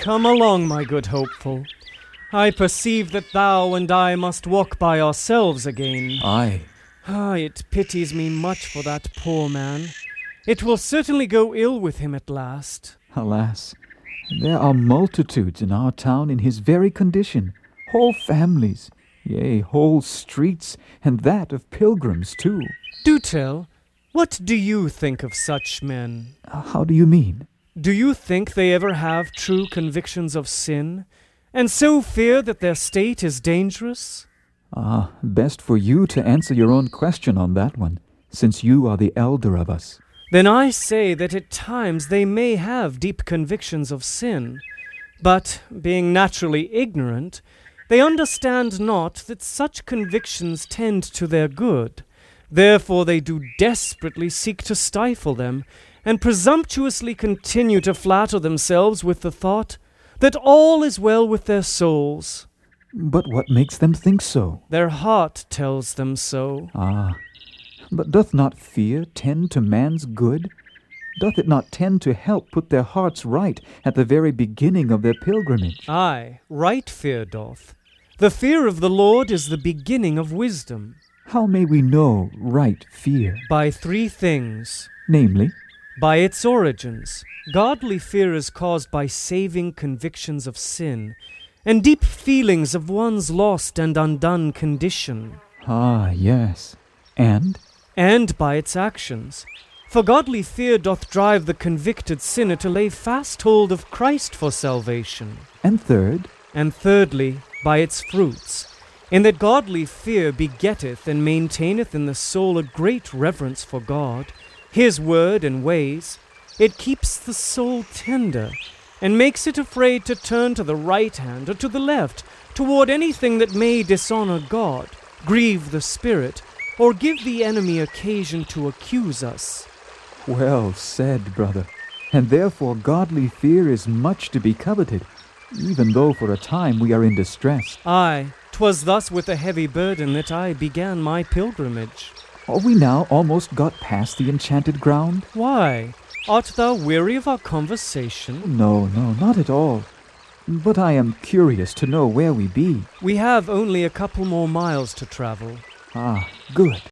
Come along, my good hopeful. I perceive that thou and I must walk by ourselves again. Aye. It pities me much for that poor man. It will certainly go ill with him at last. Alas, there are multitudes in our town in his very condition, whole families, yea, whole streets, and that of pilgrims too. Do tell, what do you think of such men? How do you mean? Do you think they ever have true convictions of sin, and so fear that their state is dangerous? Best for you to answer your own question on that one, since you are the elder of us. Then I say that at times they may have deep convictions of sin, but, being naturally ignorant, they understand not that such convictions tend to their good. Therefore they do desperately seek to stifle them, and presumptuously continue to flatter themselves with the thought that all is well with their souls. But what makes them think so? Their heart tells them so. But doth not fear tend to man's good? Doth it not tend to help put their hearts right at the very beginning of their pilgrimage? Aye, right fear doth. The fear of the Lord is the beginning of wisdom. How may we know right fear? By 3 things. Namely? By its origins. Godly fear is caused by saving convictions of sin, and deep feelings of one's lost and undone condition. Yes. And by its actions. For godly fear doth drive the convicted sinner to lay fast hold of Christ for salvation. And third? And thirdly, by its fruits, in that godly fear begetteth and maintaineth in the soul a great reverence for God, His word and ways. It keeps the soul tender, and makes it afraid to turn to the right hand or to the left, toward anything that may dishonor God, grieve the Spirit, or give the enemy occasion to accuse us. Well said, brother. And therefore godly fear is much to be coveted, even though for a time we are in distress. Aye, 'twas thus with a heavy burden that I began my pilgrimage. Are we now almost got past the enchanted ground? Why? Art thou weary of our conversation? No, not at all. But I am curious to know where we be. We have only a couple more miles to travel. Good.